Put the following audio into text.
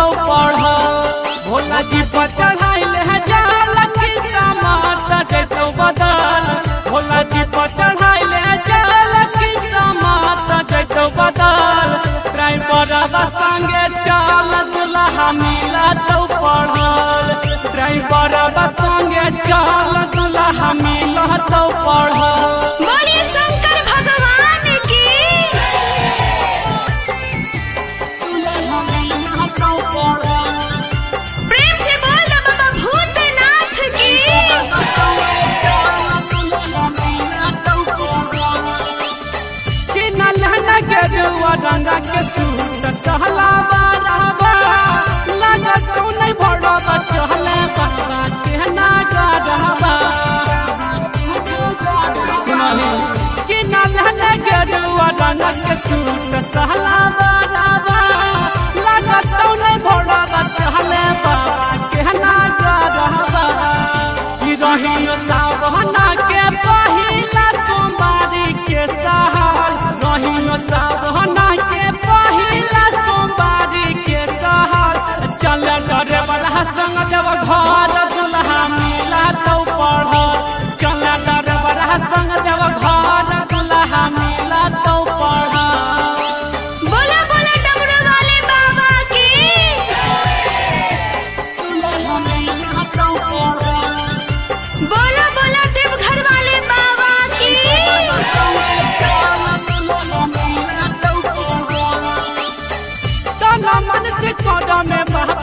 तो पढ़ भोला जी पर चढ़ाइले है जाल की समात जैतो बदल भोला जी पर चढ़ाइले है जाल की समात जैतो बदल ड्राइवर संगे चल दुल्हा मिला तो पढ़ल ड्राइवर संगे चल दुल्हा मिला तो पढ़ल। बोलिए शंकर भगवान की। प्रेम से बोल दो बाबा भूतनाथ की। रंगा के सूट सहला बाराबा लागत तो नहीं भड़बा चहले बाबा के ना गरबा सुनाही कि नलहना के रंगा के सूट सहला बाराबा लागत तो नहीं भड़बा चहले बाबा के ना गरबा कि रहियो सावना के पहिला सोमवारी के सहार रहियो सावना संग जब घर दुल्हा मिला तो पढ़ चल ड्राइवर संग जब घर दुल्हा मिला तो पढ़। बोला बोला डमरू वाले बाबा की। बोला बोला देवघर वाले बाबा की। तन मन से कदम में